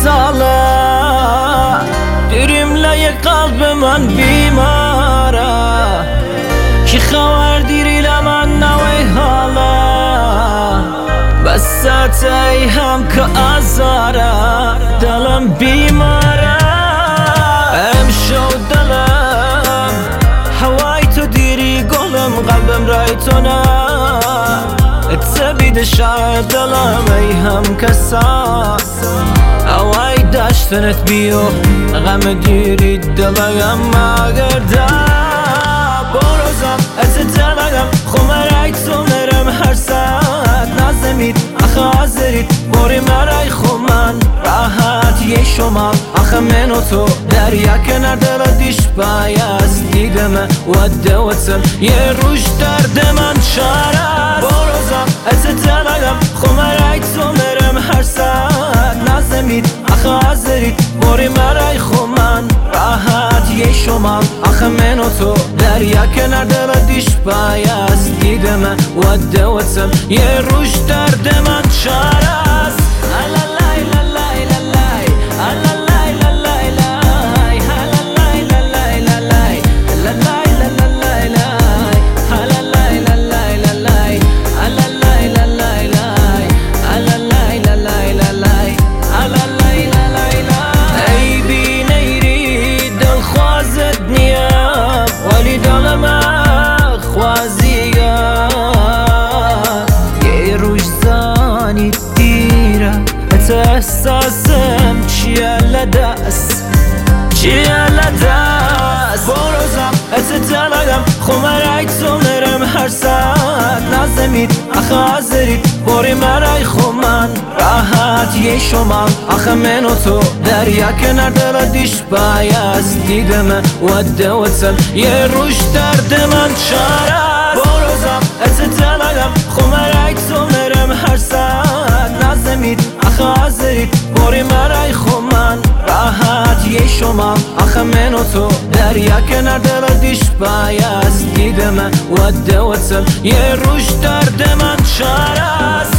ساله دیریم لای قلب من بیماره کی خبر دیری لمن نوی حالا بس ای هم که ازاره دلم بیماره امشو دلم هوای تو دیری گلم قلبم رای تو نه اتسبید شاید دلم ای هم کسا هوای داشتنت بیو غم دیری دلم مگرده بروزم از دلم خمرای تو نرم هر ساعت نازمید آخه حاضرید باری مرای خمن راحت یه شما آخه من و تو دریا کنار دل دیش بایست دیدم و دوتم یه روش درد من چاره بروزم از دلم خمرای تو نرم هر ساعت نازمید آخه حاضرید باری مرای خمن راحت یه شما آخه من و تو دریا کنار دل دیش بایست دیدم و دوتم یه روش درد من چاره است احساسم چیه لدست بروزم از دلم خمرای تو نرم هر ساعت نازمید آخه حاضرید باری مرای خمن راحت یه شما آخه من و تو دریا کنار دل دیش بایست دیدم و دوتم یه روش درد من چاره بروزم از دلم خمرای تو نرم هر ساعت نازمید آخه حاضرید باری مرای خمن راحت یه شما آخه من و تو دریا کنار دل دیش بایست دیدم و دوتم یه روش درد من چاره است